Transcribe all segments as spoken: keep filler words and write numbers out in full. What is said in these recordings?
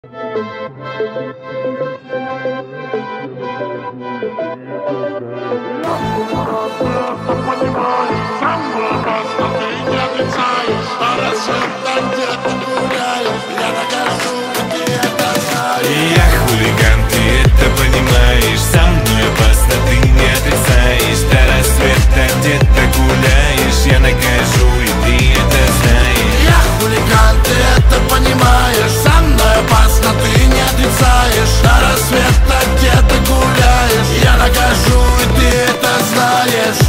Я хулиган, ты это понимаешь. Со мной опасно, ты не отрицаешь. До рассвета где-то гуляешь. Я накажу, и ты это знаешь. Я хулиган, ты это понимаешь. Со мной опасно, ты не отрицаешь. До рассвета где-то гуляешь. Я накажу, и ты это знаешь.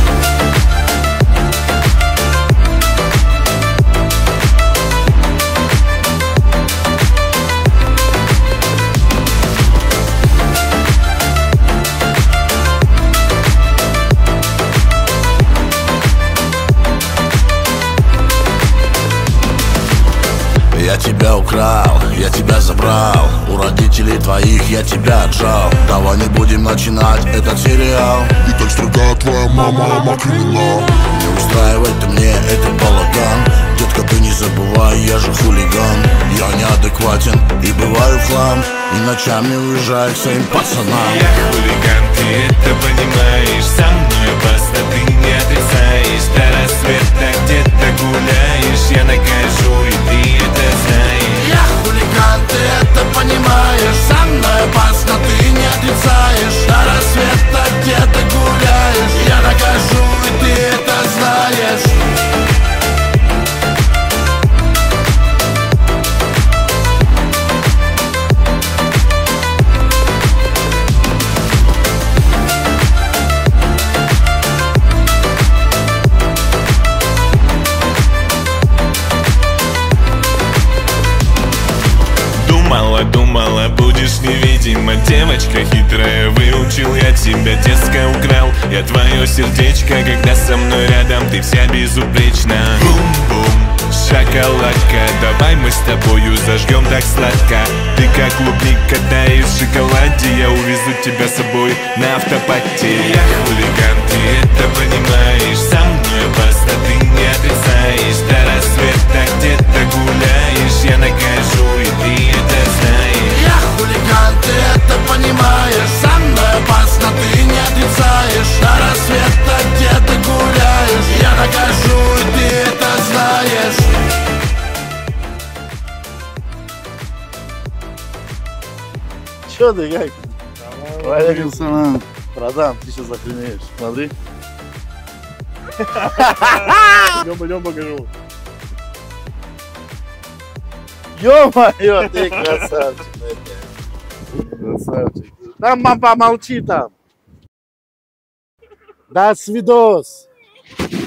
Я тебя украл, я тебя забрал. У родителей твоих я тебя отжал. Давай не будем начинать этот сериал. И так строга твоя мама, мама криминал. Не устраивай ты мне этот балаган. Детка, ты не забывай, я же хулиган. Я неадекватен и бываю в хлам. И ночами уезжаю к своим пацанам. Я хулиган, ты это понимаешь. Со мной опасно, ты не отрицаешь. До рассвета где-то гуляешь. Я накажу, и ты это знаешь. Я хулиган, ты это понимаешь. Со мной опасно, ты не отрицаешь. До рассвета где-то гуляешь. Я накажу, и ты это знаешь. Думала, думала, будешь невидима. Девочка хитрая, выучил я тебя. Детское украл я твое сердечко. Когда со мной рядом, ты вся безупречна. Бум-бум, шоколадка. Давай мы с тобою зажгем так сладко. Ты как клубника, таешь в шоколаде. Я увезу тебя с собой на автопате. Я хулиган, ты это понимаешь. Со мной опасно, ты не отрицаешь. До рассвета где-то гуляешь. Я накажу, и ты это знаешь. Я хулиган, ты это понимаешь. Со мной опасно, ты не отрицаешь. До рассвета где-то гуляешь. Я накажу, и ты это знаешь. Чё ты как? Валерий Салам. Братан, ты сейчас охренеешь. Смотри. Идем, пойдем покажу. Ё-моё, ты красавчик. Красавчик. Там мама помолчи там. До свидос.